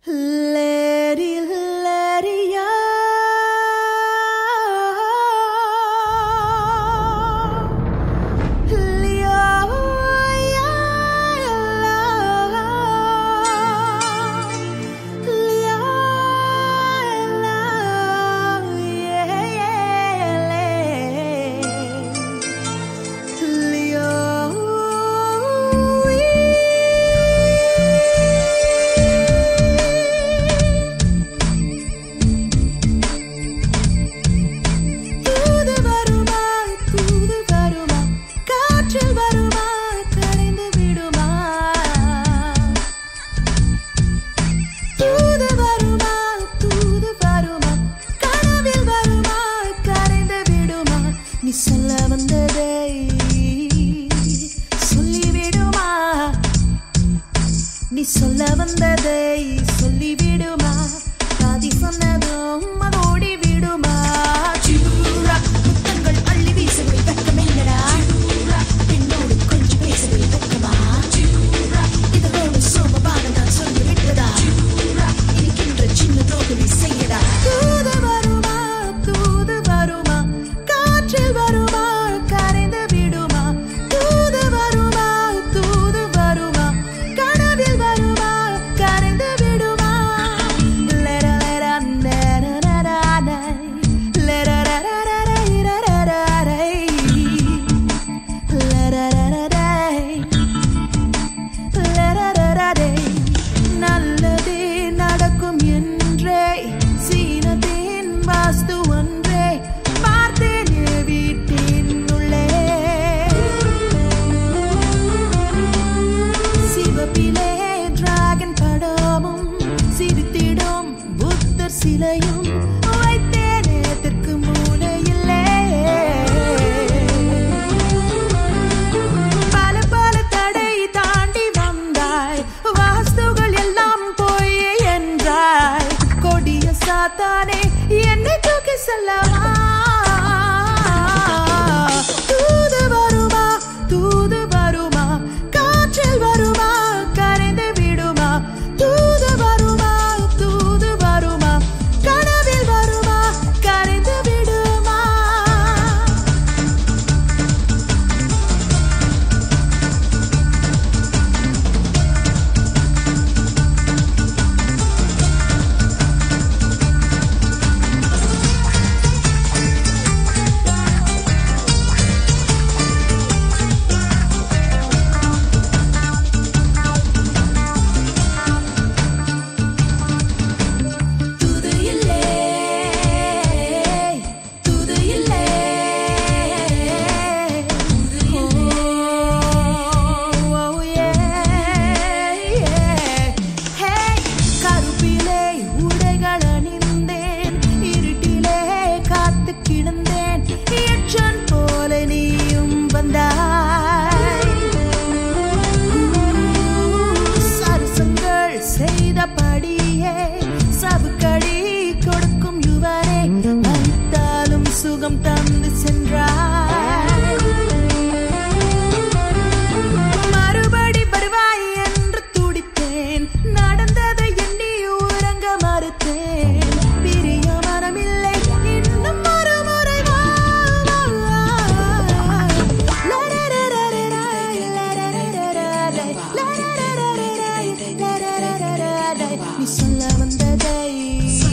நீ சொல்ல வந்ததை சொல்லிவிடுமா? நீ சொல்ல வந்ததை சொல்லிவிடுமா? பாதி சொன்னதும் அதோடி விடுமா? புத்தங்கள் அள்ளி வீசவே வெட்கம் என்னடா? என்னோடு கொஞ்சம் பேசவே வெட்கமா? இதனோடு சோமபானம் நான் சொல்லிவிட்டதா? இருக்கின்ற சின்ன ரோகவி செய்யடா. தூது வருமா? தூது வருமா? காற்றில் வருமா? கரைந்து விடுமா? தூது வருமா? தூது வருமா? கனவில் வருமா? கரைந்து விடுமா? நல்லதே நடக்கும் என்றே சீனத்தின் வாஸ்து ஒன்றே பார்த்தேனே வீட்டின் உள்ளே. சிவப்பிலே டிராகன் படமும் சிரித்திடும் புத்தர் சிலையும் வைத்தேனே தெற்கு மூலையிலே. பல பல தடை தாண்டி வந்தாய், வாஸ்துகள் எல்லாம் போய் என்றாய். கொடிய சாத்தானே என்னை தூக்கி செல்லவா? தூது வருமா? தூது வருமா? காற்றில் வருமா? கரைந்து விடுமா? தூது வருமா? தூது வருமா? கனவில் வருமா? கரைந்து விடுமா? தூது இல்லே, தூது இல்லே, oh yeah, hey. கருப்பிலே உடைகள் அணிந்தேன், இருட்டிலே காத்து கிடந்தேன், எச்சன் போல நீயும் வந்தாய். சரசங்கள் செய்தபடியே சவுக்கடி கொடுக்கும் யுவரே, மறித்தாலும் சுகம் தந்து சென்றாய். மறுபடி வருவாய் என்று துடித்தேன், நடந்ததை எண்ணி உறங்க மறுத்தேன். பிரிய மனமில்லை இன்னும் ஒரு முறை வா. நீ சொல்ல வந்ததை